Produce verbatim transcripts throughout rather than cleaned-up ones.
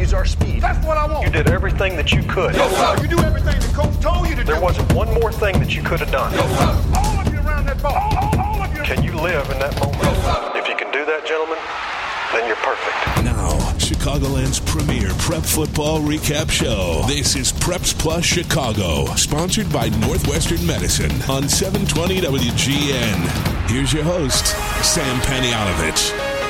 use our speed. That's what I want. You did everything that you could. Yes, sir. You do everything the coach told you to do. There wasn't one more thing that you could have done. Yes, sir. All of you around that ball. All, all, all of you. Can you live in that moment? Yes, sir. If you can do that, gentlemen, then you're perfect. Now, Chicagoland's premier prep football recap show. This is Preps Plus Chicago, sponsored by Northwestern Medicine on seven twenty W G N. Here's your host, Sam Panayotovich.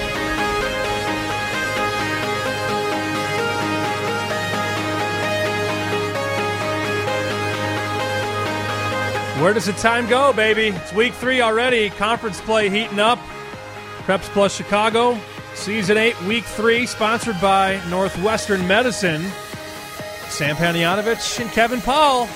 Where does the time go, baby? It's week three already. Conference play heating up. Preps Plus Chicago, season eight, week three, sponsored by Northwestern Medicine. Sam Panayotovich and Kevin Paul.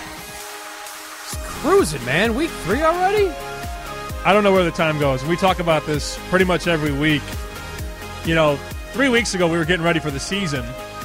It's cruising, man. Week three already? I don't know where the time goes. We talk about this pretty much every week. You know, three weeks ago we were getting ready for the season,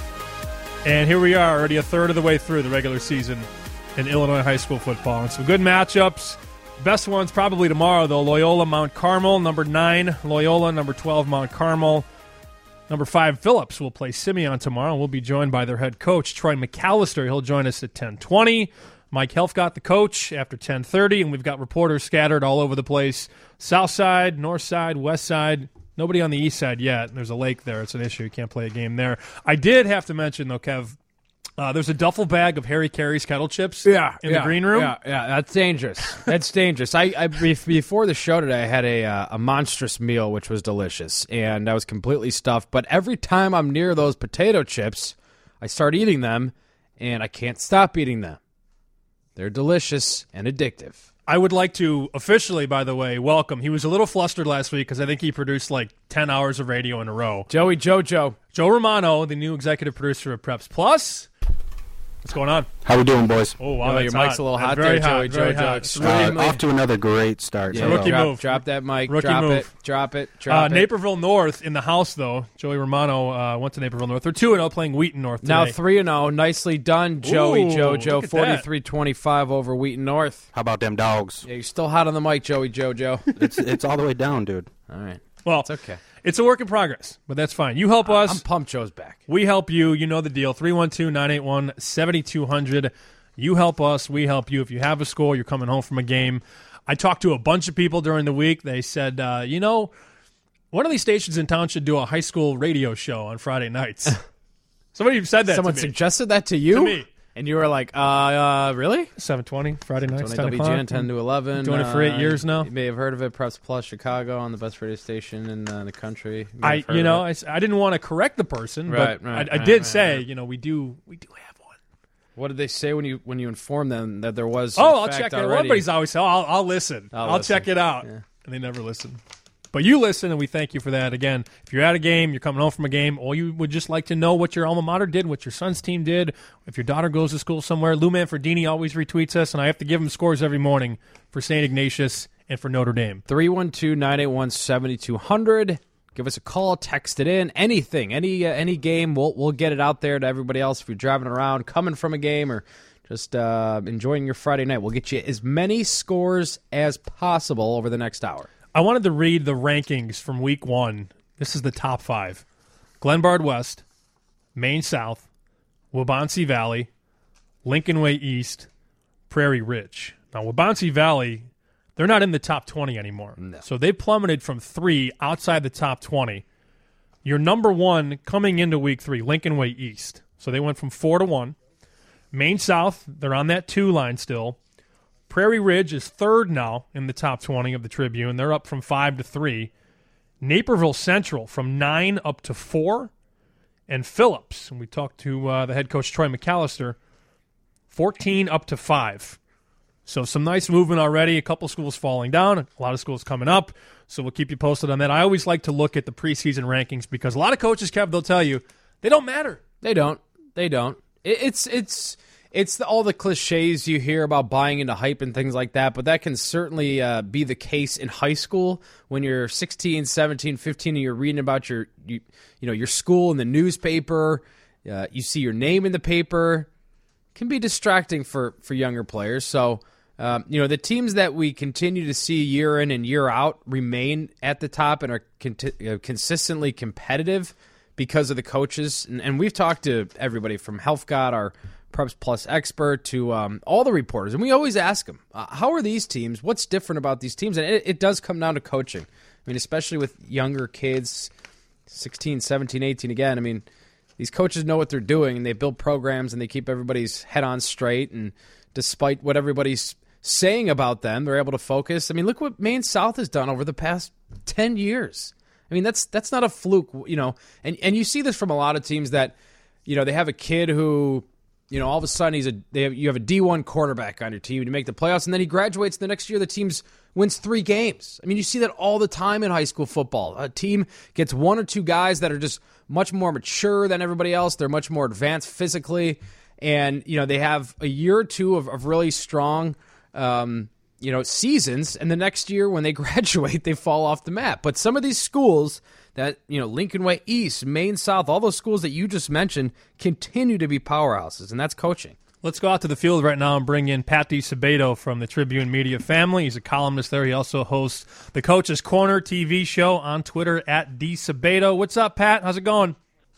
and here we are already a third of the way through the regular season in Illinois high school football. And some good matchups. Best ones probably tomorrow, though. Loyola, Mount Carmel, number nine. Loyola, number twelve, Mount Carmel. Number five, Phillips will play Simeon tomorrow. We'll be joined by their head coach, Troy McAllister. He'll join us at ten twenty. Mike Helfgott, the coach, after ten thirty. And we've got reporters scattered all over the place. South side, north side, west side. Nobody on the east side yet. There's a lake there. It's an issue. You can't play a game there. I did have to mention, though, Kev, Uh, there's a duffel bag of Harry Carey's kettle chips yeah, in yeah, the green room. Yeah, yeah, that's dangerous. That's dangerous. I, I before the show today, I had a uh, a monstrous meal, which was delicious, and I was completely stuffed. But every time I'm near those potato chips, I start eating them, and I can't stop eating them. They're delicious and addictive. I would like to officially, by the way, welcome. He was a little flustered last week because I think he produced like ten hours of radio in a row. Joey Jojo. Joe Romano, the new executive producer of Preps Plus. What's going on? How we doing, boys? Oh, wow, oh your mic's hot. a little That's hot very there, hot, Joey very Jojo. hot. Extremely. Uh, off to another great start. Yeah, So rookie drop, move. Drop that mic. Rookie drop move. it. Drop it. Uh, Drop it. Naperville North in the house, though. Joey Romano uh, went to Naperville North. They're two and oh playing Wheaton North today. Now three and oh. Nicely done, Joey Ooh, Jojo. look at that. forty-three twenty-five over Wheaton North. How about them dogs? Yeah, you're still hot on the mic, Joey Jojo. It's it's all the way down, dude. All right. Well, It's okay. It's a work in progress, but that's fine. You help us. I'm pumped Joe's back. We help you. You know the deal. three one two, nine eight one, seven two zero zero. You help us. We help you. If you have a score, you're coming home from a game. I talked to a bunch of people during the week. They said, uh, you know, one of these stations in town should do a high school radio show on Friday nights. Somebody said that Someone to me. suggested that to you? To me. And you were like, uh, uh really? seven twenty, Friday nights, ten W G N, ten to eleven. Doing it for eight Uh, years now. You may have heard of it, Preps Plus Chicago, on the best radio station in uh, the country. You may I, have heard you of know, it. I, s- I didn't want to correct the person, Right, but right, I, I right, did right, say, right. you know, we do, we do have one. What did they say when you when you informed them that there was? Oh, in I'll fact check it. already? Everybody's always saying, oh, I'll, I'll listen. I'll I'll, listen. check it out. Yeah. And they never listen. But you listen, and we thank you for that. Again, if you're at a game, you're coming home from a game, or you would just like to know what your alma mater did, what your son's team did, if your daughter goes to school somewhere, Lou Manfredini always retweets us, and I have to give him scores every morning for Saint Ignatius and for Notre Dame. three one two, nine eight one, seven two zero zero. Give us a call, text it in, anything, any uh, any game. We'll we'll get it out there to everybody else. If you're driving around, coming from a game, or just uh, enjoying your Friday night, we'll get you as many scores as possible over the next hour. I wanted to read the rankings from week one. This is the top five. Glenbard West, Maine South, Waubonsee Valley, Lincoln Way East, Prairie Ridge. Now, Waubonsee Valley, they're not in the top twenty anymore. No. So they plummeted from three outside the top twenty. Your number one coming into week three, Lincoln Way East. So they went from four to one. Maine South, they're on that two line still. Prairie Ridge is third now in the top twenty of the Tribune. They're up from five to three. Naperville Central from nine up to four. And Phillips, and we talked to uh, the head coach, Troy McAllister, fourteen up to five. So some nice movement already. A couple schools falling down, a lot of schools coming up. So we'll keep you posted on that. I always like to look at the preseason rankings because a lot of coaches, Kev, they'll tell you, they don't matter. They don't. They don't. It, it's it's it's the, all the cliches you hear about buying into hype and things like that, but that can certainly uh, be the case in high school when you're sixteen, seventeen, fifteen, and you're reading about your you, you know your school in the newspaper. Uh, you see your name in the paper. It can be distracting for, for younger players. So, um, you know, the teams that we continue to see year in and year out remain at the top and are conti- uh, consistently competitive because of the coaches. And, and we've talked to everybody from Helfgott, our Preps Plus expert, to um, all the reporters. And we always ask them, uh, how are these teams? What's different about these teams? And it, it does come down to coaching. I mean, especially with younger kids, sixteen, seventeen, eighteen again. I mean, these coaches know what they're doing, and they build programs, and they keep everybody's head on straight. And despite what everybody's saying about them, they're able to focus. I mean, look what Maine South has done over the past ten years. I mean, that's that's not a fluke, you know. And and you see this from a lot of teams that, you know, they have a kid who, you know, all of a sudden he's a they have, you have a D one quarterback on your team to make the playoffs, and then he graduates. The next year, the team wins three games. I mean, you see that all the time in high school football. A team gets one or two guys that are just much more mature than everybody else. They're much more advanced physically, and you know they have a year or two of, of really strong, um, you know, seasons. And the next year, when they graduate, they fall off the map. But some of these schools that, you know, Lincoln Way East, Maine South, all those schools that you just mentioned continue to be powerhouses, and that's coaching. Let's go out to the field right now and bring in Pat DiSabato from the Tribune Media family. He's a columnist there. He also hosts the Coach's Corner T V show on Twitter at DiSabato. What's up, Pat? How's it going?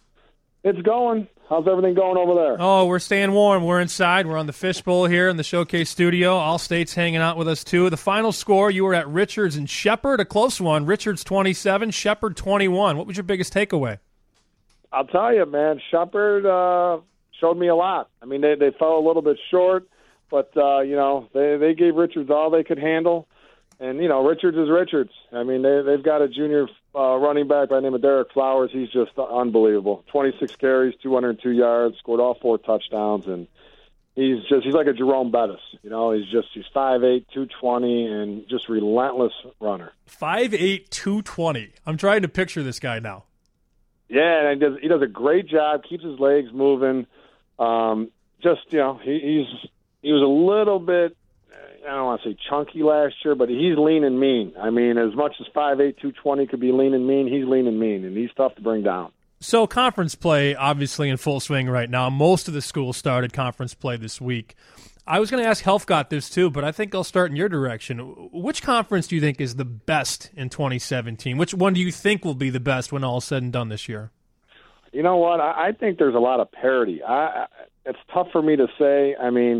It's going. How's everything going over there? Oh, we're staying warm. We're inside. We're on the Fishbowl here in the Showcase studio. All-State's hanging out with us, too. The final score, you were at Richards and Shepherd, a close one. Richards twenty-seven, Shepherd twenty-one. What was your biggest takeaway? I'll tell you, man, Shepherd uh, showed me a lot. I mean, they, they fell a little bit short, but, uh, you know, they, they gave Richards all they could handle. And, you know, Richards is Richards. I mean, they, they've got a junior uh, running back by the name of Derek Flowers. He's just unbelievable. twenty-six carries, two hundred two yards, scored all four touchdowns, and he's just he's like a Jerome Bettis. You know, he's just he's five eight, two twenty, and just relentless runner. five eight, two twenty. I'm trying to picture this guy now. Yeah, and he does, he does a great job, keeps his legs moving. Um, just, you know, he, he's he was a little bit, I don't want to say chunky last year, but he's lean and mean. I mean, as much as five eight, two twenty could be lean and mean, he's lean and mean, and he's tough to bring down. So conference play, obviously in full swing right now. Most of the schools started conference play this week. I was going to ask Helfgott this too, but I think I'll start in your direction. Which conference do you think is the best in twenty seventeen? Which one do you think will be the best when all is said and done this year? You know what? I, I think there's a lot of parity. I, I, it's tough for me to say. I mean,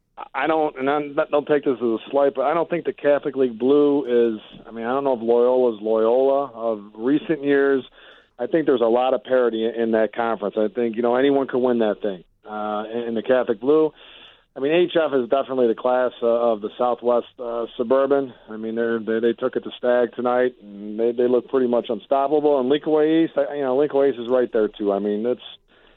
I don't, and I'm, don't take this as a slight, but I don't think the Catholic League Blue is, I mean, I don't know if Loyola is Loyola of recent years. I think there's a lot of parity in, in that conference. I think, you know, anyone could win that thing uh, in, in the Catholic Blue. I mean, H F is definitely the class uh, of the Southwest uh, Suburban. I mean, they're, they they took it to Stag tonight, and they, they look pretty much unstoppable. And Lincoln Way East, you know, Lincoln Way East is right there, too. I mean, it's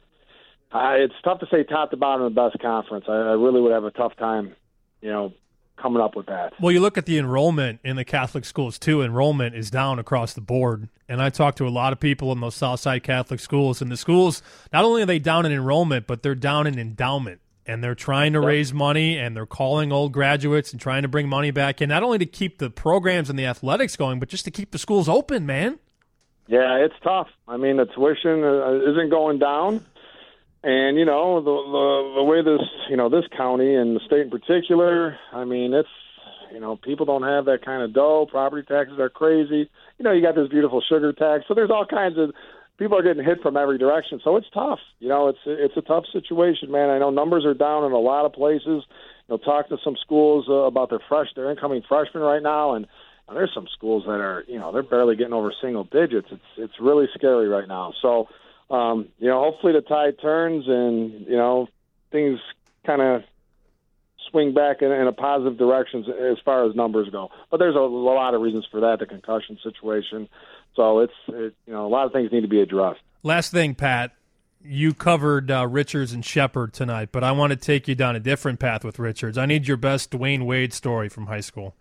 uh, it's tough to say top to bottom of the best conference. I, I really would have a tough time, you know, coming up with that. Well, you look at the enrollment in the Catholic schools, too. Enrollment is down across the board. And I talked to a lot of people in those Southside Catholic schools, and the schools, not only are they down in enrollment, but they're down in endowment. And they're trying to yep. raise money, and they're calling old graduates and trying to bring money back in, not only to keep the programs and the athletics going, but just to keep the schools open, man. Yeah, it's tough. I mean, the tuition uh, isn't going down. And, you know, the, the the way this, you know, this county and the state in particular, I mean, it's, you know, people don't have that kind of dough. Property taxes are crazy. You know, you got this beautiful sugar tax. So there's all kinds of people are getting hit from every direction. So it's tough. You know, it's it's a tough situation, man. I know numbers are down in a lot of places. You know, talk to some schools uh, about their fresh, their incoming freshmen right now, and, and there's some schools that are, you know, they're barely getting over single digits. It's it's really scary right now. So, um, you know, hopefully the tide turns and, you know, things kind of swing back in, in a positive direction as far as numbers go. But there's a, a lot of reasons for that, the concussion situation. So it's, it, you know, a lot of things need to be addressed. Last thing, Pat, you covered uh, Richards and Shepherd tonight, but I want to take you down a different path with Richards. I need your best Dwayne Wade story from high school.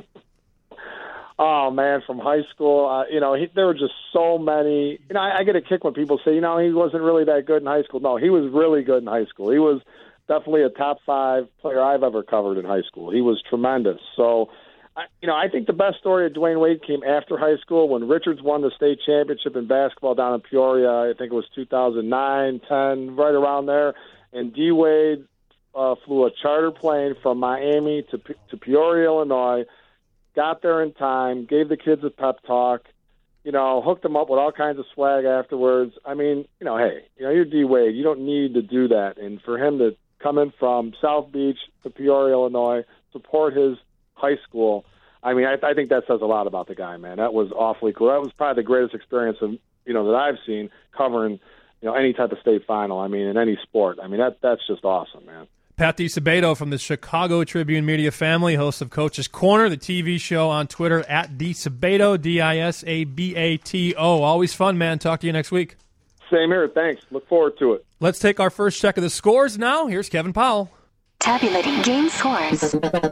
Oh, man, from high school, uh, you know, he, there were just so many. You know, I, I get a kick when people say, you know, he wasn't really that good in high school. No, he was really good in high school. He was definitely a top five player I've ever covered in high school. He was tremendous. So, I, you know, I think the best story of Dwayne Wade came after high school when Richards won the state championship in basketball down in Peoria. I think it was two thousand nine, ten, right around there. And D. Wade uh, flew a charter plane from Miami to to Peoria, Illinois, got there in time, gave the kids a pep talk, you know, hooked him up with all kinds of swag afterwards. I mean, you know, hey, you know, you're D Wade. You don't need to do that. And for him to come in from South Beach to Peoria, Illinois, support his high school, I mean, I, I think that says a lot about the guy, man. That was awfully cool. That was probably the greatest experience of, you know, that I've seen covering, you know, any type of state final. I mean, in any sport. I mean, that that's just awesome, man. Pat DiSabato from the Chicago Tribune Media family, host of Coach's Corner, the T V show on Twitter, at DiSabato, D I S A B A T O. Always fun, man. Talk to you next week. Same here. Thanks. Look forward to it. Let's take our first check of the scores now. Here's Kevin Powell. Tabulating game scores.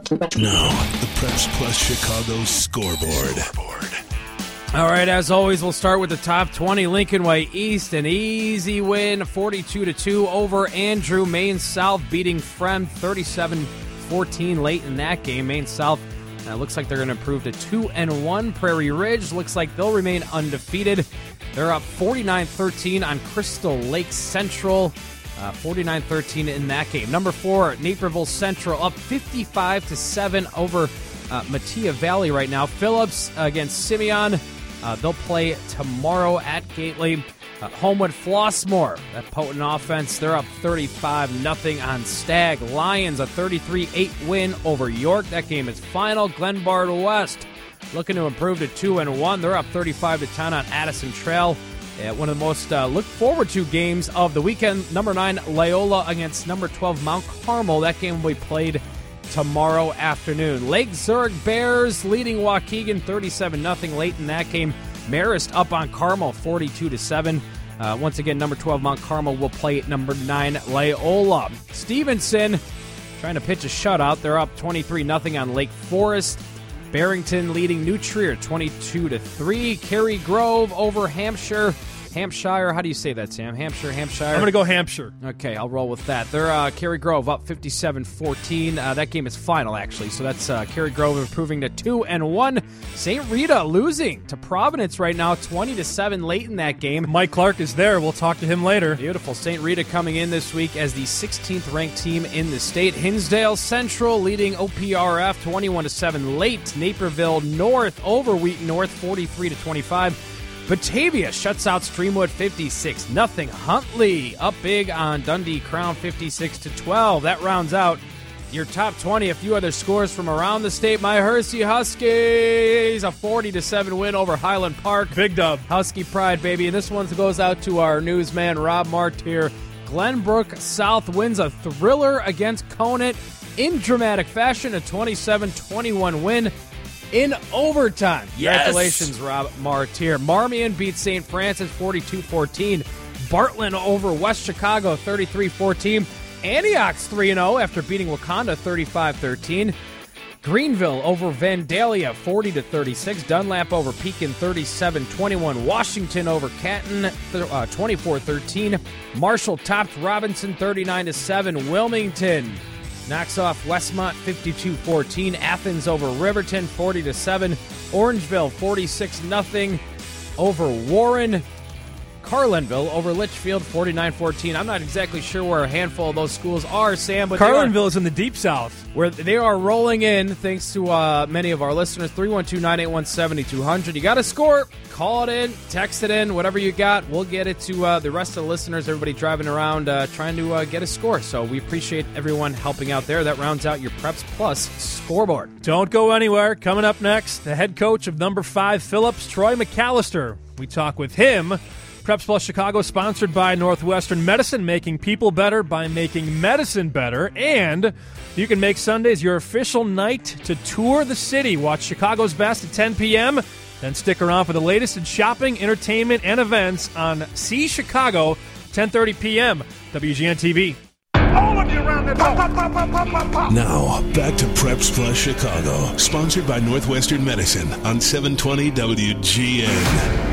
Now, the Preps Plus Chicago scoreboard. scoreboard. All right, as always, we'll start with the top twenty. Lincoln Way East, an easy win, forty-two to two over Andrew. Maine South beating Friend thirty-seven fourteen late in that game. Maine South uh, looks like they're going to improve to two and one. Prairie Ridge looks like they'll remain undefeated. They're up forty-nine thirteen on Crystal Lake Central. Uh, forty-nine thirteen in that game. Number four, Naperville Central up fifty-five to seven over uh, Mattia Valley right now. Phillips against Simeon. Uh, they'll play tomorrow at Gately. Uh, Homewood Flossmoor, that potent offense, they're up thirty-five nothing on Stagg. Lions, a thirty-three eight win over York. That game is final. Glenbard West looking to improve to two and one. They're up thirty-five to ten on Addison Trail. Uh, one of the most uh, look forward to games of the weekend. Number nine, Loyola against number twelve, Mount Carmel. That game will be played tomorrow afternoon. Lake Zurich Bears leading Waukegan thirty-seven nothing late in that game. Marist up on Carmel forty-two to seven. Uh, once again, number twelve Mount Carmel will play number nine Loyola. Stevenson trying to pitch a shutout. They're up twenty-three nothing on Lake Forest. Barrington leading New Trier twenty-two to three. Cary Grove over Hampshire. Hampshire, how do you say that, Sam? Hampshire, Hampshire? I'm going to go Hampshire. Okay, I'll roll with that. They're uh, Cary Grove up fifty-seven fourteen. Uh, that game is final, actually. So that's uh, Cary Grove improving to two and one. Saint Rita losing to Providence right now, twenty to seven late in that game. Mike Clark is there. We'll talk to him later. Beautiful. Saint Rita coming in this week as the sixteenth ranked team in the state. Hinsdale Central leading O P R F twenty-one to seven late. Naperville North over Wheaton North forty-three to twenty-five. Batavia shuts out Streamwood fifty-six nothing. Huntley up big on Dundee Crown fifty-six to twelve. That rounds out your top twenty. A few other scores from around the state. My Hersey Huskies, a forty to seven win over Highland Park. Big dub. Husky pride, baby. And this one goes out to our newsman, Rob Martyr. Glenbrook South wins a thriller against Conant in dramatic fashion. A twenty-seven twenty-one win in overtime. Yes. Congratulations, Rob Martyr. Marmion beats Saint Francis forty-two fourteen. Bartlett over West Chicago thirty-three fourteen. Antioch's three and oh after beating Wakanda thirty-five thirteen. Greenville over Vandalia forty to thirty-six. Dunlap over Pekin thirty-seven twenty-one. Washington over Canton uh, twenty-four thirteen. Marshall topped Robinson thirty-nine to seven. Wilmington knocks off Westmont fifty-two fourteen. Athens over Riverton forty to seven. Orangeville forty-six nothing over Warren. Carlinville over Litchfield forty-nine fourteen. I'm not exactly sure where a handful of those schools are, Sam, but Carlinville is in the deep south. Where they are rolling in, thanks to uh, many of our listeners. three one two, nine eight one, seven two zero zero. You got a score, call it in, text it in, whatever you got. We'll get it to uh, the rest of the listeners, everybody driving around uh, trying to uh, get a score. So we appreciate everyone helping out there. That rounds out your Preps Plus scoreboard. Don't go anywhere. Coming up next, the head coach of number five Phillips, Troy McAllister. We talk with him. Preps Plus Chicago, sponsored by Northwestern Medicine, making people better by making medicine better. And you can make Sundays your official night to tour the city. Watch Chicago's Best at ten p.m., then stick around for the latest in shopping, entertainment, and events on See Chicago, ten thirty p.m., W G N T V. All of you around that pop, pop, pop, pop, pop, pop, pop. Now, back to Preps Plus Chicago, sponsored by Northwestern Medicine on seven twenty W G N.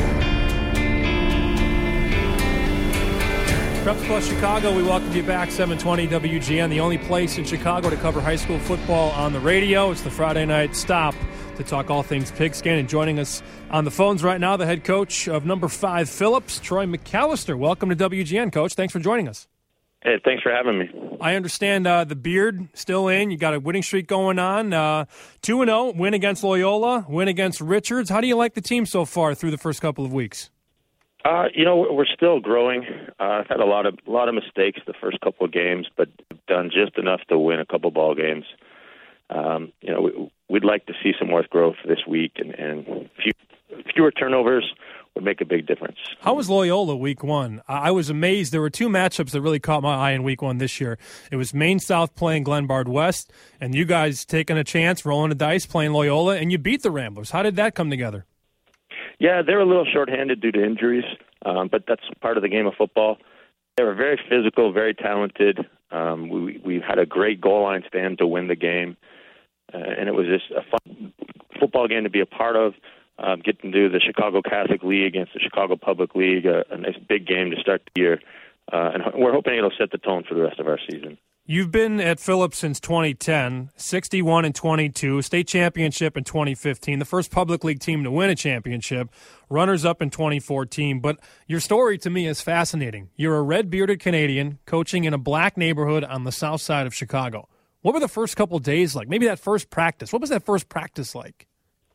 Preps Plus Chicago, we welcome you back, seven twenty W G N, the only place in Chicago to cover high school football on the radio. It's the Friday night stop to talk all things pigskin. And joining us on the phones right now, the head coach of number five Phillips, Troy McAllister. Welcome to W G N, Coach. Thanks for joining us. Hey, thanks for having me. I understand uh, the beard still in. You got a winning streak going on. Uh, two and oh, win against Loyola, win against Richards. How do you like the team so far through the first couple of weeks? Uh, you know, we're still growing. Uh, I've had a lot of a lot of mistakes the first couple of games, but done just enough to win a couple ball games. Um, you know, we, we'd like to see some more growth this week, and, and few, fewer turnovers would make a big difference. How was Loyola week one? I was amazed. There were two matchups that really caught my eye in week one this year. It was Maine South playing Glenbard West, and you guys taking a chance, rolling the dice, playing Loyola, and you beat the Ramblers. How did that come together? Yeah, they were a little shorthanded due to injuries, um, but that's part of the game of football. They were very physical, very talented. Um, we we had a great goal line stand to win the game, uh, and it was just a fun football game to be a part of. Um, getting to do the Chicago Catholic League against the Chicago Public League, a, a nice big game to start the year, uh, and we're hoping it'll set the tone for the rest of our season. You've been at Phillips since twenty ten, sixty-one and twenty-two, state championship in twenty fifteen, the first public league team to win a championship, runners-up in twenty fourteen. But your story to me is fascinating. You're a red-bearded Canadian coaching in a black neighborhood on the south side of Chicago. What were the first couple days like? Maybe that first practice. What was that first practice like?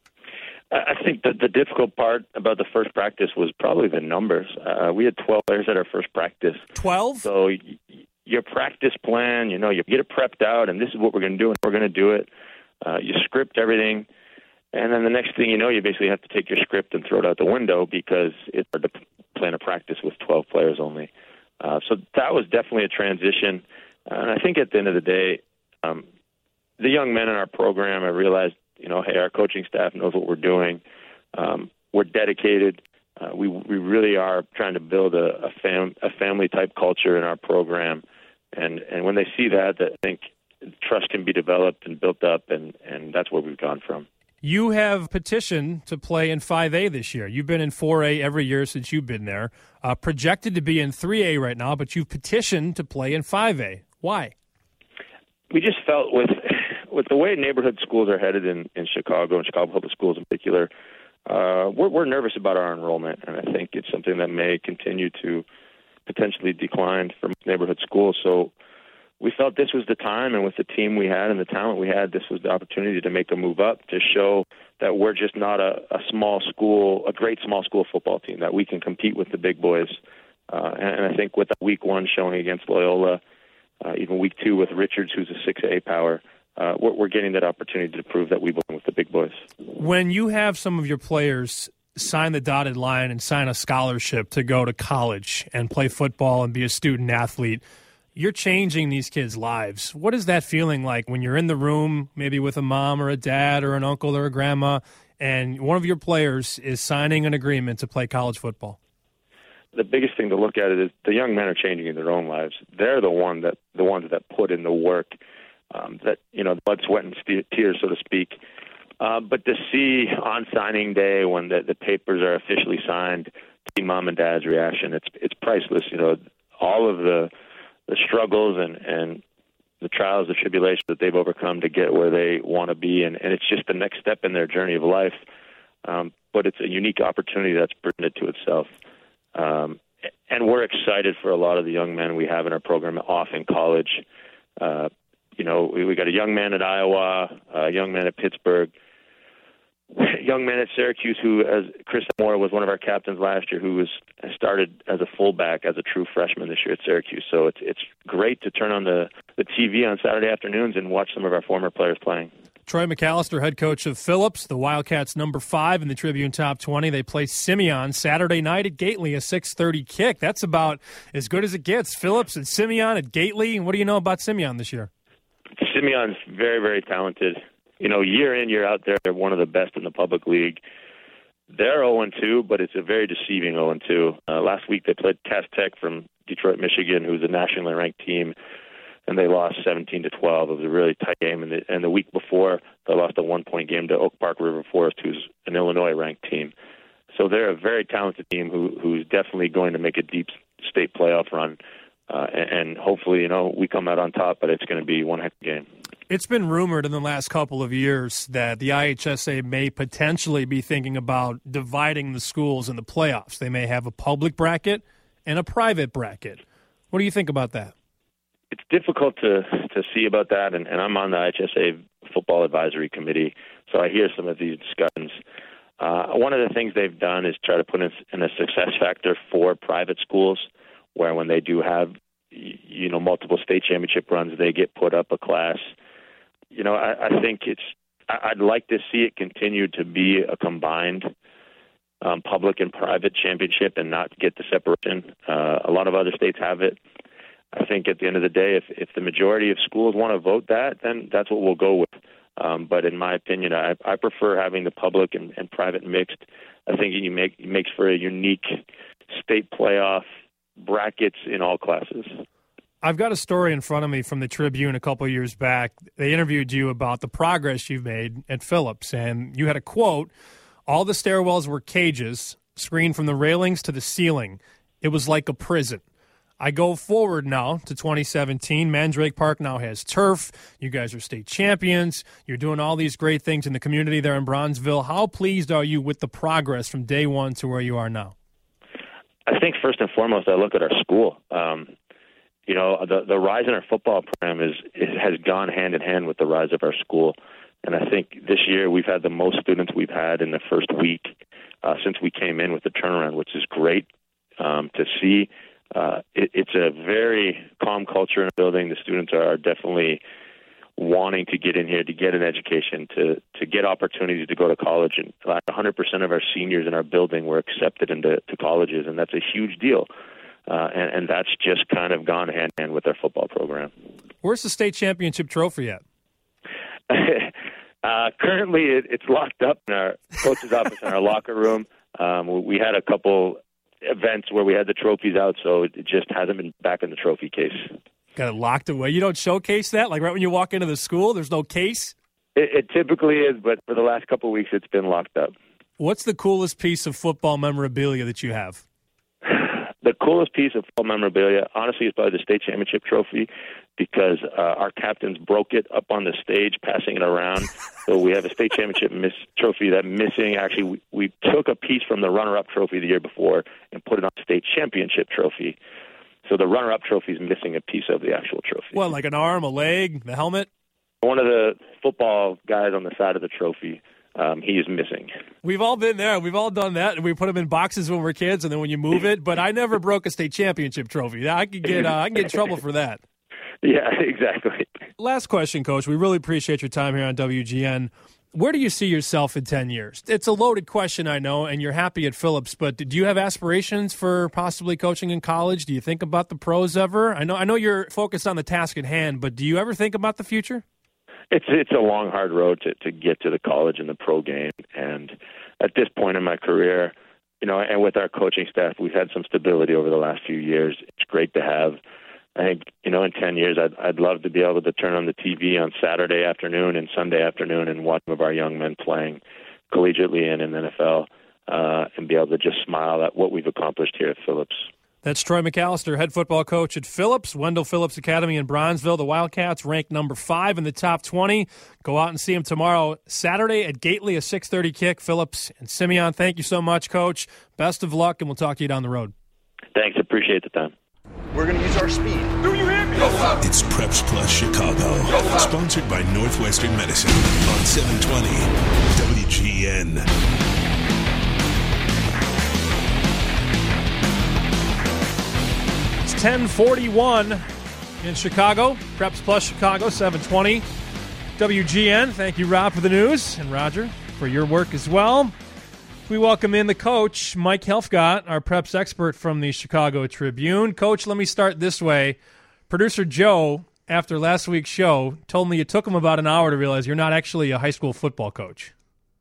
I think that the difficult part about the first practice was probably the numbers. Uh, we had twelve players at our first practice. twelve? So y- your practice plan, you know, you get it prepped out, and this is what we're going to do, and we're going to do it. Uh, you script everything, and then the next thing you know, you basically have to take your script and throw it out the window because it's hard to plan a practice with twelve players only. Uh, so that was definitely a transition. Uh, and I think at the end of the day, um, the young men in our program, I realized, you know, hey, our coaching staff knows what we're doing. Um, we're dedicated. Uh, we we really are trying to build a, a fam a family type culture in our program, and and when they see that, that I think trust can be developed and built up, and and that's where we've gone from. You have petitioned to play in five A this year. You've been in four A every year since you've been there. Uh, projected to be in three A right now, but you've petitioned to play in five A. Why? We just felt with with the way neighborhood schools are headed in, in Chicago, and Chicago Public Schools in particular, uh, we're, we're nervous about our enrollment, and I think it's something that may continue to potentially decline for neighborhood schools. So we felt this was the time, and with the team we had and the talent we had, this was the opportunity to make a move up, to show that we're just not a, a small school, a great small school football team, that we can compete with the big boys. Uh, and, and I think with week one showing against Loyola, uh, even week two with Richards, who's a six A power, uh, we're, we're getting that opportunity to prove that we belong with the big boys. When you have some of your players sign the dotted line and sign a scholarship to go to college and play football and be a student athlete, you're changing these kids' lives. What is that feeling like when you're in the room, maybe with a mom or a dad or an uncle or a grandma, and one of your players is signing an agreement to play college football? The biggest thing to look at it is the young men are changing in their own lives. They're the one that the ones that put in the work, um, that you know, blood, sweat, and tears, so to speak. Uh, but to see on signing day when the, the papers are officially signed, to see mom and dad's reaction, it's it's priceless. You know, all of the the struggles and, and the trials, the tribulations that they've overcome to get where they want to be, and, and it's just the next step in their journey of life. Um, but it's a unique opportunity that's presented to itself. Um, and we're excited for a lot of the young men we have in our program off in college. Uh, you know, we, we got a young man at Iowa, a young man at Pittsburgh, a young man at Syracuse who, as Chris Moore was one of our captains last year, who was started as a fullback, as a true freshman this year at Syracuse. So it's it's great to turn on the, the T V on Saturday afternoons and watch some of our former players playing. Troy McAllister, head coach of Phillips, the Wildcats number five in the Tribune Top twenty. They play Simeon Saturday night at Gately, a six thirty kick. That's about as good as it gets. Phillips and Simeon at Gately. What do you know about Simeon this year? Simeon's very, very talented. You know, year in, year out, they're one of the best in the public league. They're oh and two, but it's a very deceiving oh and two. Uh, last week they played Cass Tech from Detroit, Michigan, who's a nationally ranked team, and they lost seventeen to twelve. It was a really tight game. And the, and the week before, they lost a one-point game to Oak Park River Forest, who's an Illinois-ranked team. So they're a very talented team who who's definitely going to make a deep state playoff run. Uh, and, and hopefully, you know, we come out on top, but it's going to be one heck of a game. It's been rumored in the last couple of years that the I H S A may potentially be thinking about dividing the schools in the playoffs. They may have a public bracket and a private bracket. What do you think about that? it's difficult to to see about that, and, and I'm on the I H S A football advisory committee, so I hear some of these discussions. Uh, one of the things they've done is try to put in, in a success factor for private schools, where when they do have, you know, multiple state championship runs, they get put up a class. You know, I, I think it's. I'd like to see it continue to be a combined um, public and private championship and not get the separation. Uh, a lot of other states have it. I think at the end of the day, if, if the majority of schools want to vote that, then that's what we'll go with. Um, but in my opinion, I, I prefer having the public and, and private mixed. I think it, make, it makes for a unique state playoff brackets in all classes. I've got a story in front of me from the Tribune a couple of years back. They interviewed you about the progress you've made at Phillips, and you had a quote, "All the stairwells were cages, screened from the railings to the ceiling. It was like a prison." I go forward now to twenty seventeen. Mandrake Park now has turf. You guys are state champions. You're doing all these great things in the community there in Bronzeville. How pleased are you with the progress from day one to where you are now? I think first and foremost, I look at our school. Um, you know, the the rise in our football program is, is has gone hand in hand with the rise of our school. And I think this year we've had the most students we've had in the first week uh, since we came in with the turnaround, which is great um, to see. Uh, it, it's a very calm culture in the building. The students are definitely wanting to get in here to get an education, to to get opportunities to go to college. And one hundred percent of our seniors in our building were accepted into to colleges, and that's a huge deal. Uh, and, and that's just kind of gone hand in hand with our football program. Where's the state championship trophy at? uh, currently, it, it's locked up in our coach's office in our locker room. Um, we had a couple events where we had the trophies out, so it just hasn't been back in the trophy case. Got it locked away. You don't showcase that? Like right when you walk into the school, there's no case? It, it typically is, but for the last couple of weeks, it's been locked up. What's the coolest piece of football memorabilia that you have? The coolest piece of football memorabilia, honestly, is probably the state championship trophy, because uh, our captains broke it up on the stage, passing it around. So we have a state championship miss trophy that's missing. Actually, we, we took a piece from the runner-up trophy the year before and put it on the state championship trophy. So the runner-up trophy is missing a piece of the actual trophy. What, like an arm, a leg, the helmet? One of the football guys on the side of the trophy, um, he is missing. We've all been there. We've all done that, and we put them in boxes when we're kids, and then when you move it. But I never broke a state championship trophy. I could get uh, I can get in trouble for that. Yeah, exactly. Last question, Coach. We really appreciate your time here on W G N. Where do you see yourself in ten years? It's a loaded question, I know, and you're happy at Phillips, but do you have aspirations for possibly coaching in college? Do you think about the pros ever? I know I know you're focused on the task at hand, but do you ever think about the future? It's it's a long, hard road to, to get to the college and the pro game. And at this point in my career, you know, and with our coaching staff, we've had some stability over the last few years. It's great to have. I think, you know, in ten years, I'd, I'd love to be able to turn on the T V on Saturday afternoon and Sunday afternoon and watch some of our young men playing collegiately and in the N F L uh, and be able to just smile at what we've accomplished here at Phillips. That's Troy McAllister, head football coach at Phillips, Wendell Phillips Academy in Bronzeville. The Wildcats ranked number five in the top twenty. Go out and see them tomorrow, Saturday at Gately, a six thirty kick. Phillips and Simeon, thank you so much, Coach. Best of luck, and we'll talk to you down the road. Thanks. Appreciate the time. We're going to use our speed. Do you hear me? It's Preps Plus Chicago, sponsored by Northwestern Medicine on seven twenty W G N. It's ten forty-one in Chicago. Preps Plus Chicago, seven twenty W G N. Thank you, Rob, for the news, and Roger for your work as well. We welcome in the coach, Mike Helfgott, our preps expert from the Chicago Tribune. Coach, let me start this way. Producer Joe, after last week's show, told me it took him about an hour to realize you're not actually a high school football coach.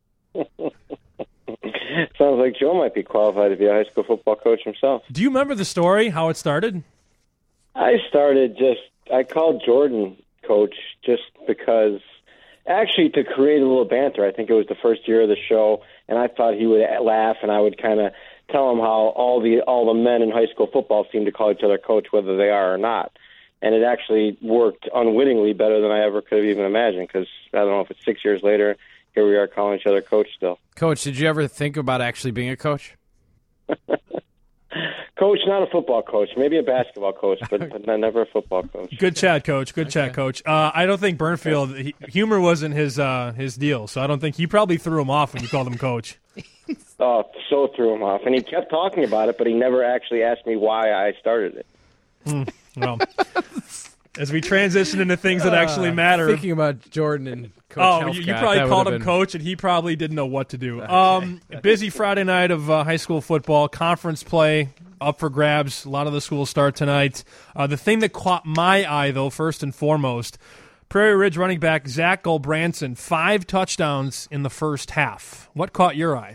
Sounds like Joe might be qualified to be a high school football coach himself. Do you remember the story, how it started? I started just, I called Jordan coach just because, actually to create a little banter. I think it was the first year of the show, and I thought he would laugh, and I would kind of tell him how all the all the men in high school football seem to call each other coach, whether they are or not. And it actually worked unwittingly better than I ever could have even imagined, because I don't know if it's six years later, here we are calling each other coach still. Coach, did you ever think about actually being a coach? Coach, not a football coach. Maybe a basketball coach, but, but never a football coach. Good chat, Coach. Good okay. chat, Coach. Uh, I don't think Burnfield, he, humor wasn't his uh, his deal, so I don't think he probably threw him off when you called him Coach. Oh, so threw him off. And he kept talking about it, but he never actually asked me why I started it. Mm, well, as we transition into things that actually matter. Uh, thinking about Jordan and Coach Oh, Helfgott, you, you probably called him been... Coach, and he probably didn't know what to do. Okay. Um, busy Friday night of uh, high school football, conference play up for grabs. A lot of the schools start tonight. Uh, the thing that caught my eye, though, first and foremost, Prairie Ridge running back Zach Gulbranson, five touchdowns in the first half. What caught your eye?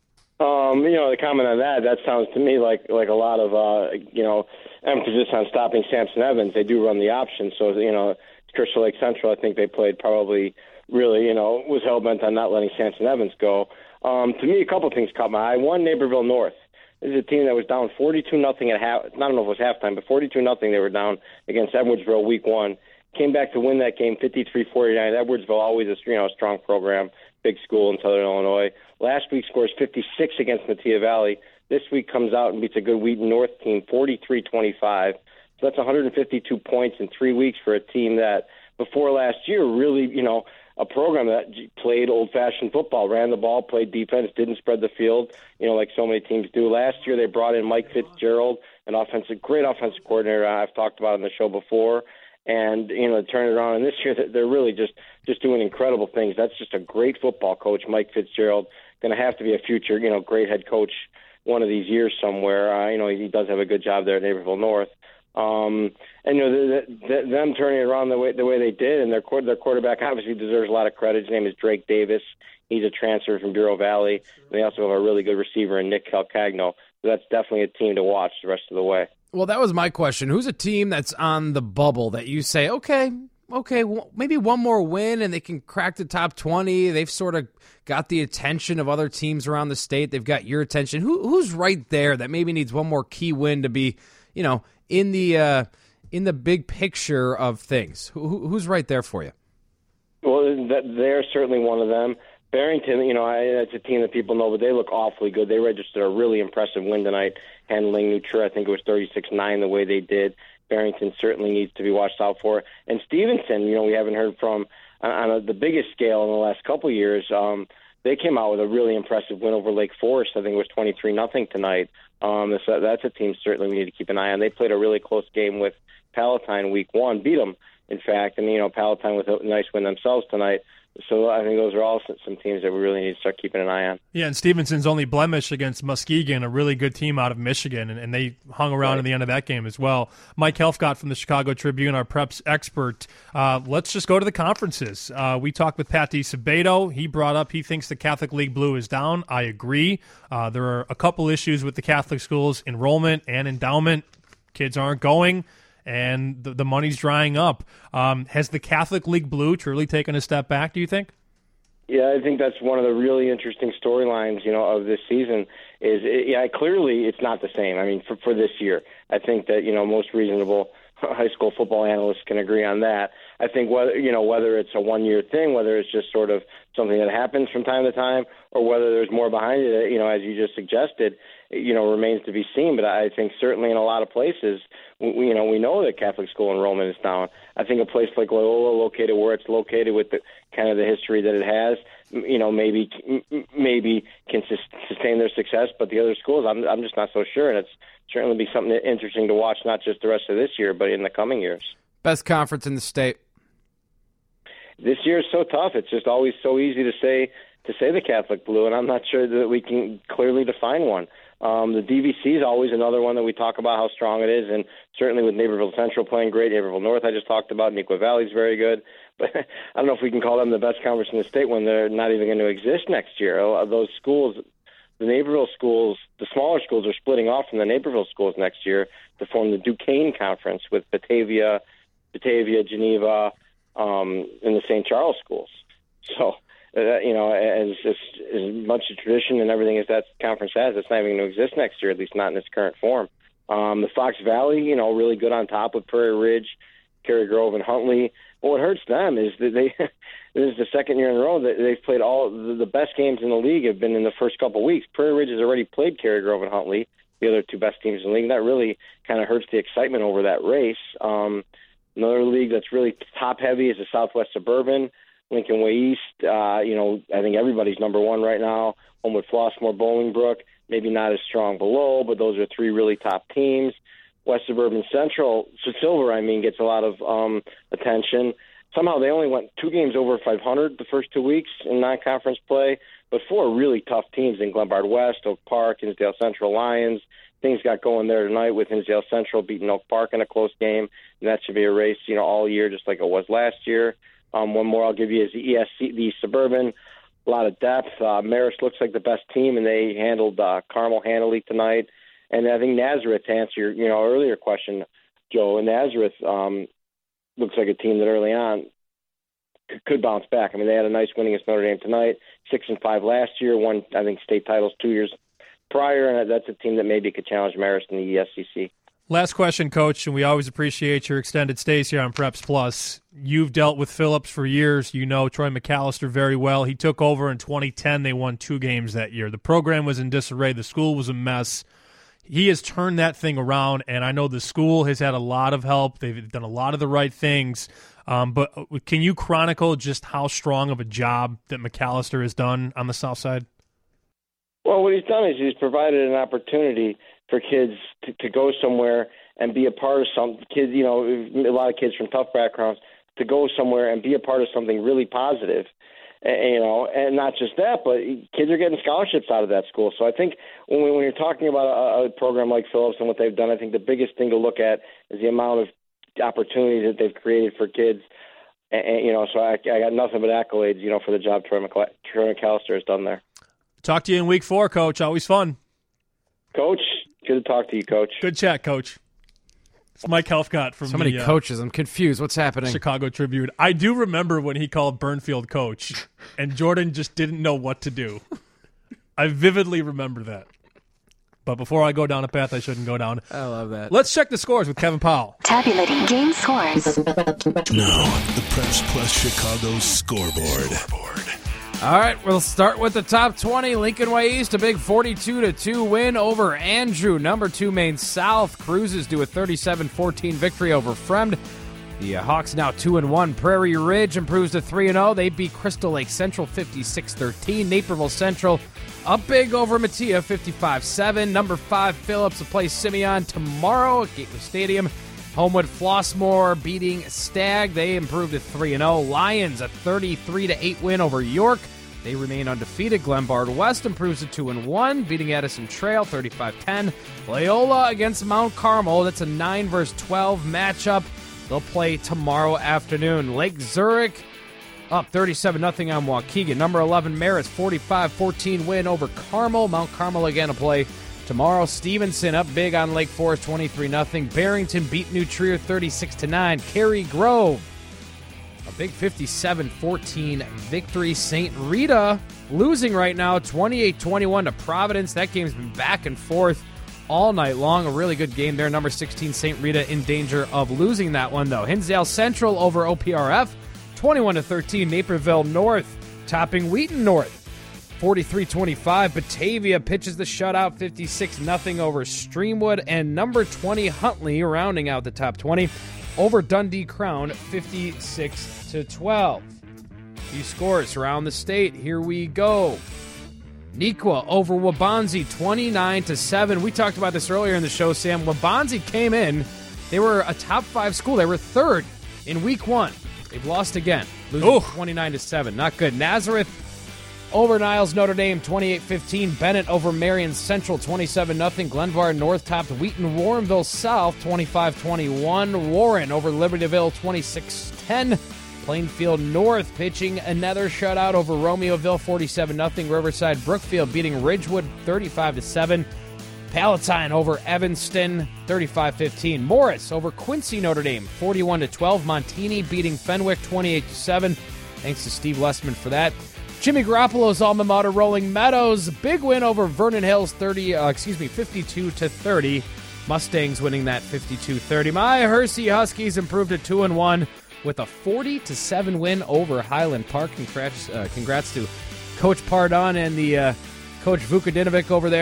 Um, you know, the comment on that, that sounds to me like like a lot of, uh, you know, emphasis on stopping Samson Evans. They do run the option. So, you know, Crystal Lake Central, I think they played probably really, you know, was hell-bent on not letting Samson Evans go. Um, to me, a couple of things caught my eye. One, Naperville North. This is a team that was down forty-two nothing at half. I don't know if it was halftime, but forty-two nothing they were down against Edwardsville week one. Came back to win that game fifty-three forty-nine. Edwardsville, always a, you know, a strong program, big school in Southern Illinois. Last week scores fifty-six against Natia Valley. This week comes out and beats a good Wheaton North team forty-three twenty-five. So that's one hundred fifty-two points in three weeks for a team that before last year really, you know, a program that played old-fashioned football, ran the ball, played defense, didn't spread the field, you know, like so many teams do. Last year they brought in Mike Fitzgerald, an offensive, great offensive coordinator I've talked about on the show before, and, you know, turn it around. And this year they're really just, just doing incredible things. That's just a great football coach, Mike Fitzgerald, going to have to be a future, you know, great head coach one of these years somewhere. Uh, you know, he does have a good job there at Naperville North. Um, and you know, the, the, them turning it around the way the way they did, and their their quarterback obviously deserves a lot of credit. His name is Drake Davis. He's a transfer from Bureau Valley. And they also have a really good receiver in Nick Calcagno. So that's definitely a team to watch the rest of the way. Well, that was my question. Who's a team that's on the bubble that you say, okay, okay, well, maybe one more win and they can crack the top twenty? They've sort of got the attention of other teams around the state. They've got your attention. Who who's right there that maybe needs one more key win to be, you know, in the uh, in the big picture of things? Who, who's right there for you? Well, they're certainly one of them. Barrington, you know, I, it's a team that people know, but they look awfully good. They registered a really impressive win tonight, handling New Trier. I think it was thirty-six nine the way they did. Barrington certainly needs to be watched out for. And Stevenson, you know, we haven't heard from on, on a, the biggest scale in the last couple of years. Um, they came out with a really impressive win over Lake Forest. I think it was twenty-three nothing tonight. Um, so that's a team certainly we need to keep an eye on. They played a really close game with Palatine week one, beat them, in fact. And, you know, Palatine with a nice win themselves tonight. So I think those are all some teams that we really need to start keeping an eye on. Yeah, and Stevenson's only blemish against Muskegon, a really good team out of Michigan, and, and they hung around right. in the end of that game as well. Mike Helfgott from the Chicago Tribune, our preps expert. Uh, let's just go to the conferences. Uh, we talked with Pat DiSabato. He brought up he thinks the Catholic League Blue is down. I agree. Uh, there are a couple issues with the Catholic schools, enrollment and endowment. Kids aren't going. And the, the money's drying up. Um, has the Catholic League Blue truly taken a step back, do you think? Yeah, I think that's one of the really interesting storylines, you know, of this season. Is it, yeah, clearly it's not the same. I mean, for for this year, I think that you know most reasonable high school football analysts can agree on that. I think whether you know whether it's a one year thing, whether it's just sort of something that happens from time to time, or whether there's more behind it, you know, as you just suggested, you know, remains to be seen. But I think certainly in a lot of places, we, you know, we know that Catholic school enrollment is down. I think a place like Loyola, located where it's located with the kind of the history that it has, you know, maybe maybe can sustain their success. But the other schools, I'm I'm just not so sure. And it's certainly be something interesting to watch, not just the rest of this year, but in the coming years. Best conference in the state. This year is so tough. It's just always so easy to say to say the Catholic Blue, and I'm not sure that we can clearly define one. Um, the D V C is always another one that we talk about how strong it is, and certainly with Naperville Central playing great, Naperville North I just talked about, Neuqua Valley is very good. But I don't know if we can call them the best conference in the state when they're not even going to exist next year. Those schools, the Naperville schools, the smaller schools are splitting off from the Naperville schools next year to form the Duquesne Conference with Batavia, Batavia, Geneva, um, and the Saint Charles schools. So, uh, you know, as, as as much a tradition and everything as that conference has, it's not even going to exist next year, at least not in its current form. Um, the Fox Valley, you know, really good on top with Prairie Ridge, Cary Grove, and Huntley. But what hurts them is that they this is the second year in a row that they've played all the best games in the league have been in the first couple of weeks. Prairie Ridge has already played Cary Grove and Huntley. the other two best teams in the league. And that really kind of hurts the excitement over that race. Um, another league that's really top-heavy is the Southwest Suburban, Lincoln Way East. Uh, you know, I think everybody's number one right now. Homewood Flossmoor, Bolingbrook, maybe not as strong below, but those are three really top teams. West Suburban Central, so Silver, I mean, gets a lot of um, attention. Somehow they only went two games over five hundred the first two weeks in non-conference play, but four really tough teams in Glenbard West, Oak Park, Hinsdale Central Lions. Things got going there tonight with Hinsdale Central beating Oak Park in a close game, and that should be a race, you know, all year just like it was last year. Um, one more I'll give you is the E S C, the Suburban. A lot of depth. Uh, Marist looks like the best team, and they handled uh, Carmel handily tonight. And I think Nazareth, to answer your you know earlier question, Joe, Nazareth um, looks like a team that early on could, could bounce back. I mean, they had a nice win against Notre Dame tonight, six and five last year, won I think state titles two years prior, and that's a team that maybe could challenge Marist in the E S C C. Last question, Coach, and we always appreciate your extended stays here on Preps Plus. You've dealt with Phillips for years. You know Troy McAllister very well. He took over in twenty ten. They won two games that year. The program was in disarray. The school was a mess. He has turned that thing around, and I know the school has had a lot of help. They've done a lot of the right things. Um, but can you chronicle just how strong of a job that McAllister has done on the South Side? Well, what he's done is he's provided an opportunity for kids to, to go somewhere and be a part of some kids, you know, a lot of kids from tough backgrounds to go somewhere and be a part of something really positive. And, you know, and not just that, but kids are getting scholarships out of that school. So I think when, we, when you're talking about a, a program like Phillips and what they've done, I think the biggest thing to look at is the amount of opportunities that they've created for kids. And, and you know, so I, I got nothing but accolades, you know, for the job Troy, McCla- Troy McAllister has done there. Talk to you in week four, Coach. Always fun. Coach, good to talk to you, Coach. Good chat, Coach. It's Mike Helfgott from so many the, uh, coaches. I'm confused. What's happening? Chicago Tribune. I do remember when he called Burnfield coach, and Jordan just didn't know what to do. I vividly remember that. But before I go down a path I shouldn't go down, I love that. Let's check the scores with Kevin Powell. Tabulating game scores. Now, the Preps Plus Chicago scoreboard. scoreboard. All right, we'll start with the top twenty. Lincoln Way East, a big forty-two to two win over Andrew. Number two, Maine South. Cruises do a thirty-seven fourteen victory over Fremd. The uh, Hawks now two and one. Prairie Ridge improves to three and oh. They beat Crystal Lake Central fifty-six thirteen. Naperville Central up big over Mattia fifty-five seven. Number five, Phillips will play Simeon tomorrow at Gateway Stadium. Homewood Flossmoor beating Stagg. They improved to three and oh. Lions a thirty-three to eight win over York. They remain undefeated. Glenbard West improves to two and one, beating Addison Trail thirty-five ten. Loyola against Mount Carmel. That's a nine versus twelve matchup. They'll play tomorrow afternoon. Lake Zurich up thirty-seven nothing on Waukegan. Number eleven, Marist, forty-five fourteen win over Carmel. Mount Carmel again to play tomorrow. Stevenson up big on Lake Forest, twenty-three nothing. Barrington beat New Trier thirty-six to nine. Cary Grove, a big fifty-seven fourteen victory. Saint Rita losing right now, twenty-eight twenty-one to Providence. That game's been back and forth all night long. A really good game there. Number sixteen, Saint Rita in danger of losing that one, though. Hinsdale Central over O P R F, twenty-one to thirteen. Naperville North topping Wheaton North, forty-three twenty-five. Batavia pitches the shutout, fifty-six nothing over Streamwood. And number twenty, Huntley, rounding out the top twenty, over Dundee Crown, fifty-six to twelve. Few scores around the state. Here we go. Nequa over Waubonsie, twenty-nine to seven. We talked about this earlier in the show, Sam. Waubonsie came in. They were a top five school. They were third in week one. They've lost again, losing Ooh. twenty-nine to seven. Not good. Nazareth over Niles Notre Dame, twenty-eight fifteen. Bennett over Marion Central, twenty-seven nothing. Glenbard North topped Wheaton Warrenville South, twenty-five twenty-one. Warren over Libertyville, twenty-six ten. Plainfield North pitching another shutout over Romeoville, forty-seven nothing. Riverside Brookfield beating Ridgewood, thirty-five to seven. Palatine over Evanston, thirty-five fifteen. Morris over Quincy Notre Dame, forty-one to twelve. Montini beating Fenwick, twenty-eight to seven. Thanks to Steve Lessman for that. Jimmy Garoppolo's alma mater, Rolling Meadows, big win over Vernon Hills, thirty. Uh, excuse me, fifty-two to thirty. Mustangs winning that fifty-two thirty. My Hersey Huskies improved to two and one with a forty to seven win over Highland Park. Congrats, uh, congrats to Coach Pardon and the uh, Coach Vukadinovic over there.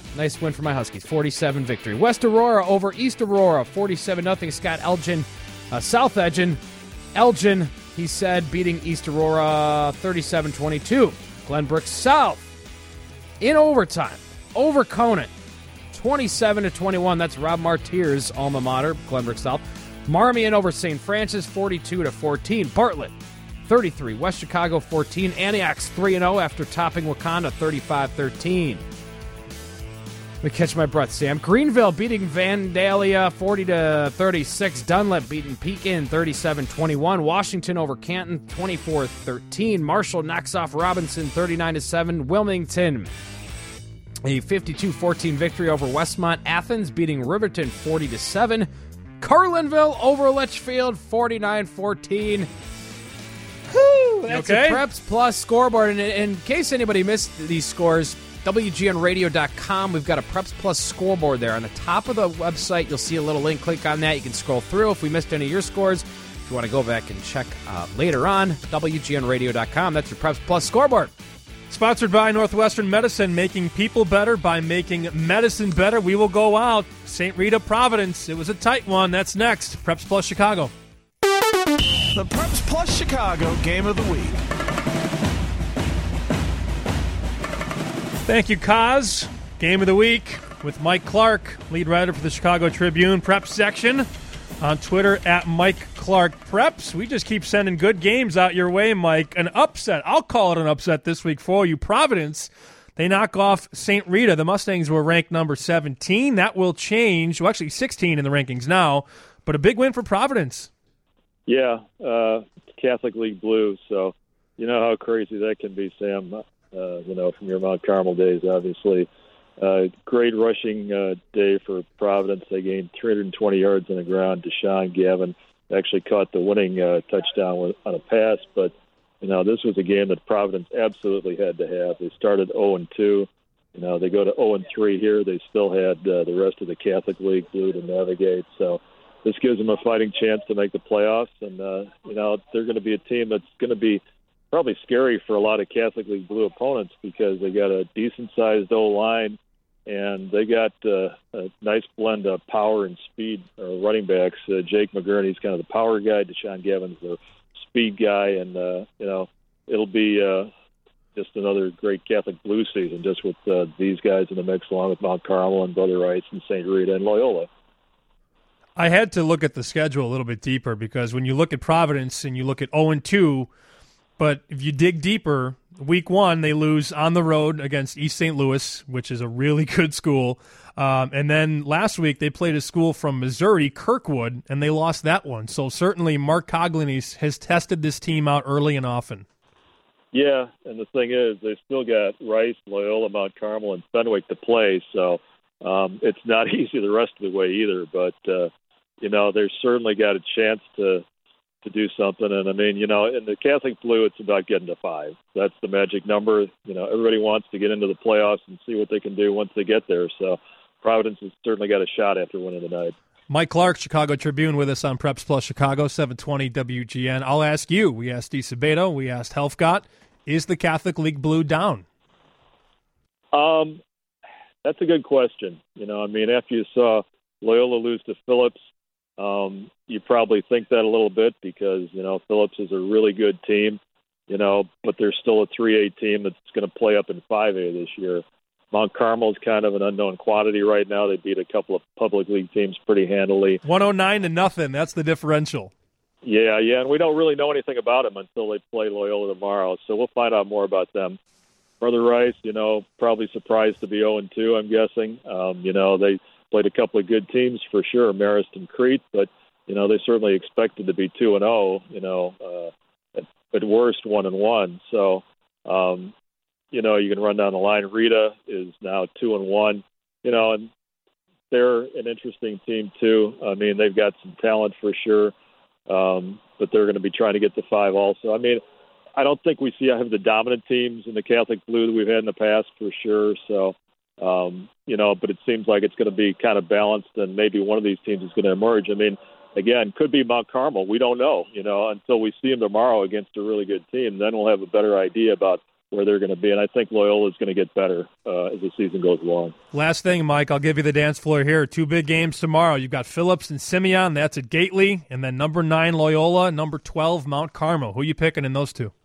Nice win for my Huskies. forty-seven victory. West Aurora over East Aurora. forty-seven nothing. Scott Elgin. Uh, South Elgin. Elgin, he said, beating East Aurora thirty-seven twenty-two. Glenbrook South in overtime over Conant. twenty-seven to twenty-one. That's Rob Martier's alma mater, Glenbrook South. Marmion over Saint Francis, forty-two to fourteen. Bartlett, thirty-three. West Chicago, fourteen. Antioch's three and oh after topping Wakanda, thirty-five thirteen. Let me catch my breath, Sam. Greenville beating Vandalia, forty to thirty-six. Dunlap beating Pekin, thirty-seven twenty-one. Washington over Canton, twenty-four thirteen. Marshall knocks off Robinson, thirty-nine to seven. Wilmington, a fifty-two fourteen victory over Westmont. Athens beating Riverton, forty to seven. Carlinville over Litchfield, forty-nine fourteen. Whew, that's okay? a Preps Plus scoreboard. And in case anybody missed these scores, W G N radio dot com, we've got a Preps Plus scoreboard there. On the top of the website, you'll see a little link. Click on that. You can scroll through if we missed any of your scores. If you want to go back and check uh, later on, W G N radio dot com. That's your Preps Plus scoreboard. Sponsored by Northwestern Medicine, making people better by making medicine better. We will go out. Saint Rita Providence. It was a tight one. That's next. Preps Plus Chicago. The Preps Plus Chicago Game of the Week. Thank you, Kaz. Game of the Week with Mike Clark, lead writer for the Chicago Tribune Preps section. On Twitter, at Mike Clark Preps. We just keep sending good games out your way, Mike. An upset. I'll call it an upset this week for you. Providence, they knock off Saint Rita. The Mustangs were ranked number seventeen. That will change. Well, actually sixteen in the rankings now. But a big win for Providence. Yeah, uh, Catholic League Blue. So you know how crazy that can be, Sam. Uh, you know, from your Mount Carmel days, obviously. Uh, great rushing uh, day for Providence. They gained three hundred twenty yards on the ground. Deshaun Gavin actually caught the winning uh, touchdown with, on a pass. But, you know, this was a game that Providence absolutely had to have. They started oh and two. You know, they go to oh and three here. They still had uh, the rest of the Catholic League Blue to navigate. So this gives them a fighting chance to make the playoffs. And, uh, you know, they're going to be a team that's going to be probably scary for a lot of Catholic League Blue opponents because they got a decent-sized O-line. And they got uh, a nice blend of power and speed uh, running backs. Uh, Jake McGurney's kind of the power guy. Deshaun Gavin's the speed guy. And, uh, you know, it'll be uh, just another great Catholic Blue season just with uh, these guys in the mix along with Mount Carmel and Brother Rice and Saint Rita and Loyola. I had to look at the schedule a little bit deeper because when you look at Providence and you look at oh and two, but if you dig deeper, week one, they lose on the road against East Saint Louis, which is a really good school. Um, and then last week, they played a school from Missouri, Kirkwood, and they lost that one. So certainly Mark Coglin has tested this team out early and often. Yeah, and the thing is, they still got Rice, Loyola, Mount Carmel, and Fenwick to play. So um, it's not easy the rest of the way either. But, uh, you know, they've certainly got a chance to to do something. And, I mean, you know, in the Catholic Blue, it's about getting to five. That's the magic number. You know, everybody wants to get into the playoffs and see what they can do once they get there. So Providence has certainly got a shot after winning tonight. Mike Clark, Chicago Tribune, with us on Preps Plus Chicago, seven twenty W G N. I'll ask you. We asked DeCebedo. We asked Helfgott. Is the Catholic League Blue down? Um, that's a good question. You know, I mean, after you saw Loyola lose to Phillips, Um, you probably think that a little bit because, you know, Phillips is a really good team, you know, but they're still a three A team that's going to play up in five A this year. Mount Carmel is kind of an unknown quantity right now. They beat a couple of public league teams pretty handily. one oh nine to nothing. That's the differential. Yeah, yeah, and we don't really know anything about them until they play Loyola tomorrow, so we'll find out more about them. Brother Rice, you know, probably surprised to be oh and two, I'm guessing. Um, you know, they played a couple of good teams for sure, Marist and Crete, but, you know, they certainly expected to be two and oh, you know, uh, at, at worst one and one. So, um, you know, you can run down the line. Rita is now two and one, you know, and they're an interesting team too. I mean, they've got some talent for sure, um, but they're going to be trying to get to five also. I mean, I don't think we see have the dominant teams in the Catholic Blue that we've had in the past for sure. So, Um, you know, but it seems like it's going to be kind of balanced, and maybe one of these teams is going to emerge. I mean, again, could be Mount Carmel. We don't know, you know, until we see them tomorrow against a really good team. Then we'll have a better idea about where they're going to be. And I think Loyola is going to get better uh, as the season goes along. Last thing, Mike, I'll give you the dance floor here. Two big games tomorrow. You've got Phillips and Simeon. That's at Gately. And then number nine, Loyola. Number twelve, Mount Carmel. Who are you picking in those two?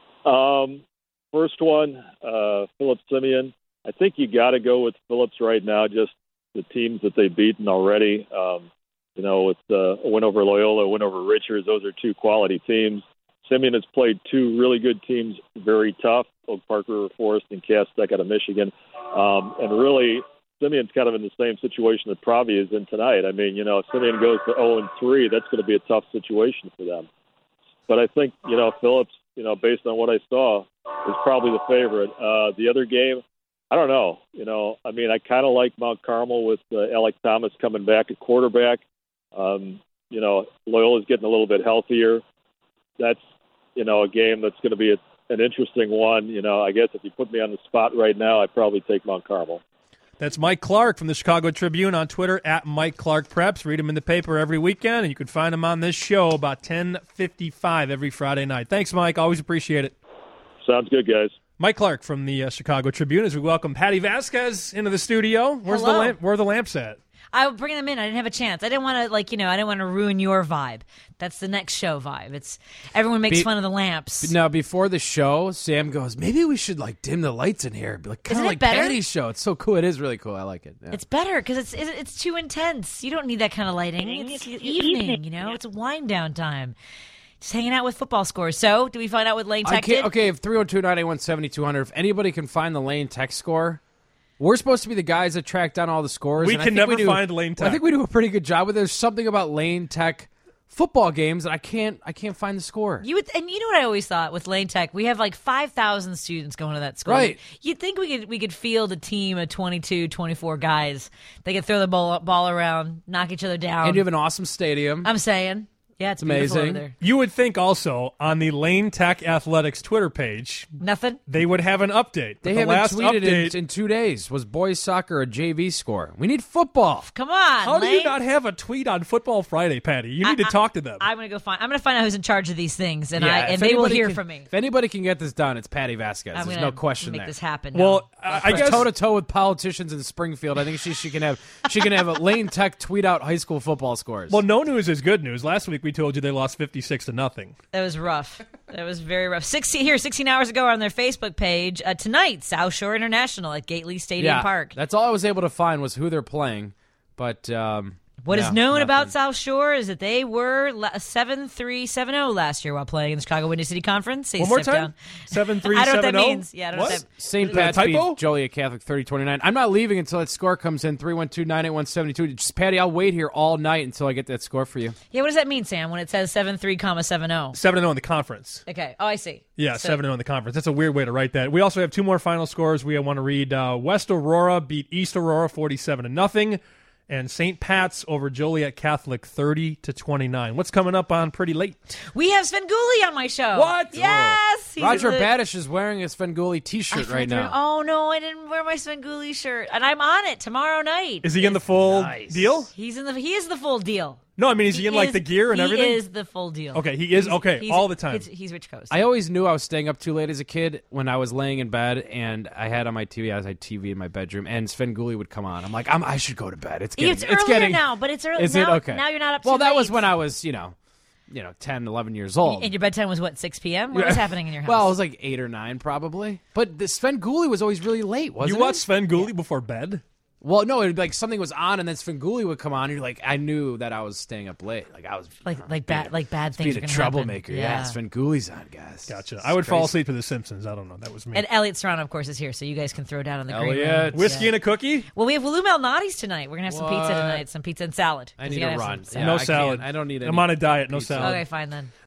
Um, first one, uh, Phillips Simeon. I think you got to go with Phillips right now, just the teams that they've beaten already. Um, you know, with uh, a win over Loyola, a win over Richards, those are two quality teams. Simeon has played two really good teams very tough, Oak Park River Forest and Cass Tech out of Michigan. Um, and really, Simeon's kind of in the same situation that Pravi is in tonight. I mean, you know, if Simeon goes to oh and three, that's going to be a tough situation for them. But I think, you know, Phillips, you know, based on what I saw, is probably the favorite. Uh, the other game, I don't know. You know, I mean, I kind of like Mount Carmel with uh, Alec Thomas coming back at quarterback. Um, you know, Loyola's getting a little bit healthier. That's, you know, a game that's going to be a, an interesting one. You know, I guess if you put me on the spot right now, I'd probably take Mount Carmel. That's Mike Clark from the Chicago Tribune on Twitter, at Mike Clark Preps. Read him in the paper every weekend, and you can find him on this show about ten fifty-five every Friday night. Thanks, Mike. Always appreciate it. Sounds good, guys. Mike Clark from the uh, Chicago Tribune as we welcome Patty Vasquez into the studio. Where's Hello. the lamp? Where are the lamps at? I will bring them in. I didn't have a chance. I didn't want to, like, you know, I didn't want to ruin your vibe. That's the next show vibe. It's everyone makes Be- fun of the lamps. Now, before the show, Sam goes, maybe we should, like, dim the lights in here. Be like, kind Isn't of it like better? Patty's show. It's so cool. It is really cool. I like it. Yeah. It's better because it's it's it's too intense. You don't need that kind of lighting. It's evening, you know. It's a wind down time. Just hanging out with football scores. So, do we find out what Lane I Tech can't, did? okay, if three oh two, nine eight one, seven two zero zero, if anybody can find the Lane Tech score, we're supposed to be the guys that track down all the scores. We and I can think never we do, find Lane Tech. I think we do a pretty good job, but there's something about Lane Tech football games that I can't I can't find the score. You would, and you know what I always thought with Lane Tech, we have like five thousand students going to that school. Right. You'd think we could we could field a team of twenty-two, twenty-four guys. They could throw the ball, ball around, knock each other down. And you have an awesome stadium. I'm saying. Yeah, it's beautiful amazing. over there. You would think also on the Lane Tech Athletics Twitter page, Nothing. they would have an update. They But the haven't last tweeted update, in, in two days. Was boys soccer a J V score? We need football. Come on, How do Lane. you not have a tweet on Football Friday, Patty? You need I- to talk to them. I'm gonna go find. I'm gonna find out who's in charge of these things, and Yeah, I if and they will anybody hear can- from me. If anybody can get this done, it's Patty Vasquez. I'm There's gonna no question make there. this happen. well, now. I, I guess toe to toe with politicians in Springfield. I think she she can have she can have a Lane Tech tweet out high school football scores. Well, no news is good news. Last week we told you they lost fifty-six to nothing. That was rough. That was very rough. Sixteen here, sixteen hours ago on their Facebook page. Uh, tonight, South Shore International at Gately Stadium yeah, Park. that's all I was able to find was who they're playing. But um, What is yeah, known nothing. about South Shore is that they were seven three, seven oh last year while playing in the Chicago Windy City Conference. They One more stepped time? down. seven three I don't know what seven that oh? means. Yeah, I don't know What? what that Saint Is that a Pat's beat typo? Joliet Catholic thirty twenty-nine. I'm not leaving until that score comes in, three one two, nine eight one, seven two. Just, Patty, I'll wait here all night until I get that score for you. Yeah, what does that mean, Sam, when it says seven three, comma seven oh? seven oh in the conference. Okay. Oh, I see. Yeah, So- seven oh in the conference. That's a weird way to write that. We also have two more final scores we want to read. Uh, West Aurora beat East Aurora forty-seven to nothing, and Saint Pat's over Joliet Catholic thirty to twenty-nine. What's coming up on Pretty Late? We have Sven Gulli on my show. What? Yes. he's Roger the- Badish is wearing a Svengoolie I T-shirt forgot right to- now. Oh, no, I didn't wear my Sven Gulli shirt. And I'm on it tomorrow night. Is he in the full deal? He's in the. He is the full deal. No, I mean, is he, He in like is- the gear and he everything? He is the full deal. Okay, he is He's- okay he's- all the time. It's, he's Rich Coast. I always knew I was staying up too late as a kid when I was laying in bed and I had on my T V. I had T V in my bedroom and Svengoolie would come on. I'm like, I'm, I should go to bed. It's getting, It's earlier getting, now, but it's early Is now. it okay? Now you're not up. Well, too that was late. when I was, you know, you know, ten, eleven years old. And your bedtime was what, six p.m. What was happening in your house? Well, it was like eight or nine probably. But the Svengoolie was always really late, wasn't you it? watch Sven Gulli before bed? Well, no, it'd be like something was on, and then Svengoolie would come on. And you're like, I knew that I was staying up late. Like I was like you know, like bad being, like bad things. being are a gonna troublemaker. happen. Yeah, Svengoolie's on, guys. Gotcha. It's I would fall crazy. asleep to The Simpsons. I don't know. That was me. And Elliot Serrano, of course, is here, so you guys can throw down on the green Elliot. room. Whiskey Yeah. and a cookie? Well, we have Lou Malnati's tonight. We're gonna have some pizza What? tonight, some pizza and salad. I 'Cause need you gotta to have run. some Yeah, no I salad. can't- I don't need any I'm on a diet. No pizza. salad. Okay, fine then.